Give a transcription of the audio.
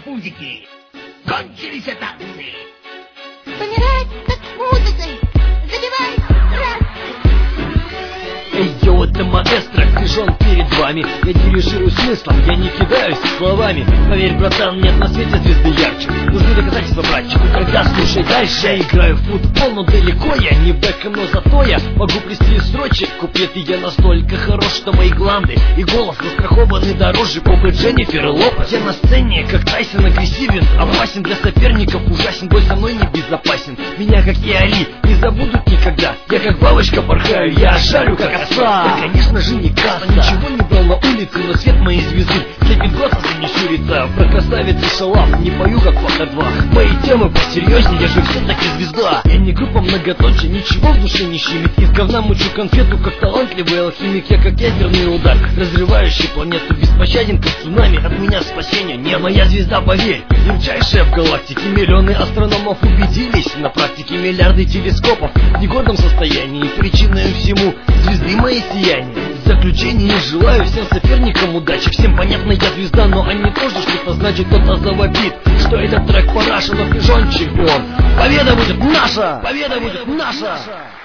пузики. Кончились танцы. Помирает, как музыкой. Забивай, раз. Эй, йоу, это маэстро, пижон перед вами. Я дирижирую смыслом, я не кидаюсь словами. Поверь, братан, нет на свете звезды ярче. Нужны доказательства, братчику, тогда слушай дальше. Я играю в футбол, но далеко я не бэком, но зато я могу плести из строчек куплеты. Я настолько хорош, что мои гланды и голос застрахованы дороже попы Дженнифер Лопес. Я на сцене, как Тайсон, агрессивен, опасен для соперников, ужасен, бой со мной не безопасен. Меня, как и Али, не забудут никогда. Я как бабочка порхаю, я жарю, как оса. Да, конечно же, не касса. Ничего не брал на улице, но свет моей звезды слепит глаза, не щурится. Про красавицы шалав не пою, как Фото 2. Мои темы посерьезнее, я же все-таки звезда. Я не группа многоточие, ничего в душе не щемит. Из говна мучу конфету, как талантливый алхимик. Я как ядерный удар, разрывающий планету. Беспощаден, как цунами, от меня спасения не. Моя звезда, поверь, ярчайшая в галактике. Миллионы астрономов убедились на практике. Миллиарды телескопов в негодном состоянии. Причиной всему звезды мои сияния. В заключение желаю всем соперникам удачи. Всем понятно, я звезда, но они тоже что-то значит. Кто-то завопит, что этот трек параша, но пижон чемпион. Победа будет наша! Победа будет наша!